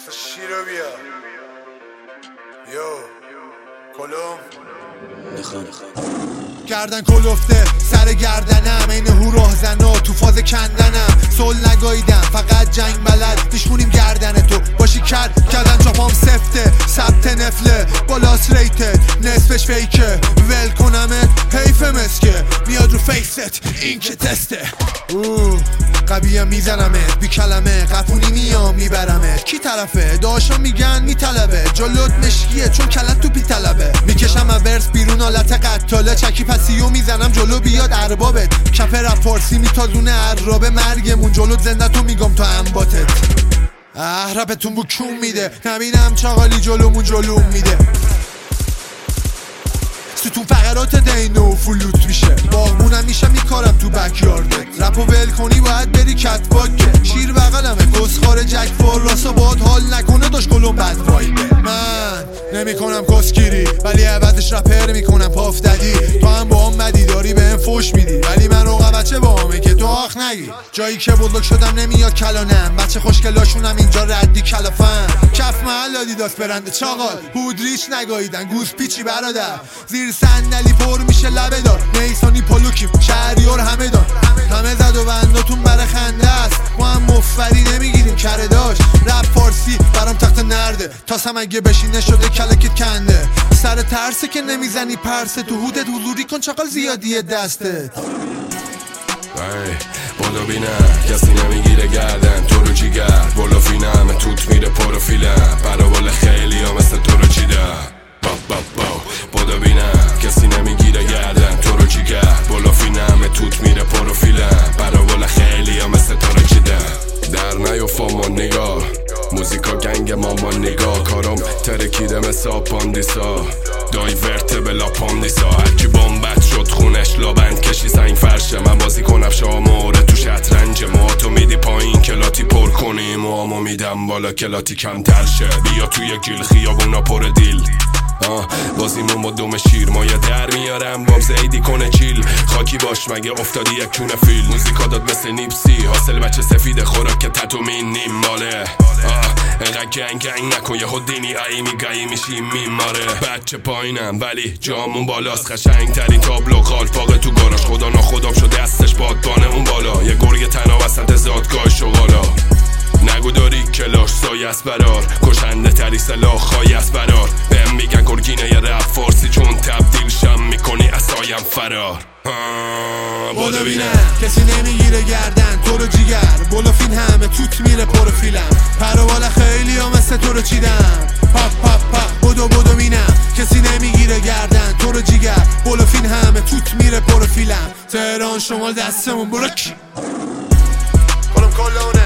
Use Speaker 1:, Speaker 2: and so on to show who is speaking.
Speaker 1: شیرو بیا یو کلوم گردن کلفته سر گردنم این هوروه زنا تو فاز کندنم سول نگاییدم فقط جنگ بلد میشونیم گردن تو باشی کردن چاپام سفته ثبت نفله بالاس ریتد نصفش فیکه ول کنمت حیف مسکه میاد رو فیست این که تسته قبیه میزنمت بی کلمه قفونی میام میبرمت کی طرفه داشا میگن میطلبه جلوت مشکیه چون کلت تو بی طلبه میکشم ورس بیرون آلت قتاله چکی پسیو میزنم جلو بیاد اربابت کف رپ فارسی میتازونه عرابه مرگمون جلوت زنده تو میگم تا انباتت رپتون بو کون میده نبینم چاقالی جلومون جلوم میده ستون فقرات دینو فلوت میشه باغمونم میشه میکارم تو بکیاردت رپو ول کنی باید بری کت باکه شیر بغلمه گسخاره جک فور راسا باید حال نکنه داشت کلوم بد وایبه من نمیکنم کسگیری ولی عوضش رپر میکنم پافتدی تو هم با هم مدی داری به هم فوش میدی ولی من روغا بچه با همه که تو آخ نگی جایی که بزرگ شدم نمیاد کلانم بچه خوشگلاشونم اینجا ردی کلافم کف محل آدیداس برنده چاقال هودریچ نگاهیدن گوز پیچی برادر زیر صندلی پر میشه لبه دار نیسانی پلوکیم شهریار همه دار همه زد و بنداتون بره خنده است ما هم مفری نمیگیریم کره داشت رپ فارسی برام تخت نرده تاسم اگه بشینه شده کلکت کنده سر ترسه که نمیزنی پرسه تو هودت حضوری کن چقدر زیادیه دستت
Speaker 2: بادو بینم کسی نمیگیره گردن تو رو جیگر بالا فینم توت میره پروفیلم برابال خیلی ها مثل تو رو چیدم بادو بینم کسی نمیگیره گردن تو رو جیگر بالا فینم توت میره پروفیلم برابال خیلی ها مثل تو رو چیدم در نیفا ما نگاه موزیکا گنگ ماما نگاه کارم ترکیده مثل آپاندیسا دایورت بلا پاندیسا هرکی بامبت شد خونش لابند کشی سنگ فرشه من بازی کنم شاموره تو شطرنج ما تو میدی پایین کلاتی پر کنی موامو میدم بالا کلاتی کمتر شه بیا توی گیل خیابونا پر دیل بازیمون با دوم شیر مایه در میارم بام زیدی کنه چیل خاکی باش مگه افتادی یک کونه فیل موزیکا داد مثل نیپسی حاصل بچه سفید خوراک که تتو نیم ماله انقدر گنگ نکن یه دینی ای میگایی میشی میماره بچه پایینم ولی جامون بالاست قشنگ ترین تابلو قالپاقه تو گاراژ خدا ناخدام شده دستش بادبانه اون بالا یه گرگ تنها وسط زادگاه شغالا نگو داری کلاش سایه است برار کشنده تری سلاح خواهی است برار بهم میگن گرگینه یه رپ فارسی چون تبدیل شم میکنی اصایم فرار
Speaker 1: بادو بینم کسی نمیگیره گردن تو رو جیگر بلوفین همه توت میره پروفیلم پروال خیلی ها مثل تو رو چیدم بودو بینم کسی نمیگیره گردن تو رو جیگر بلوفین همه توت میره پروفیلم تهران شمال دستمون برک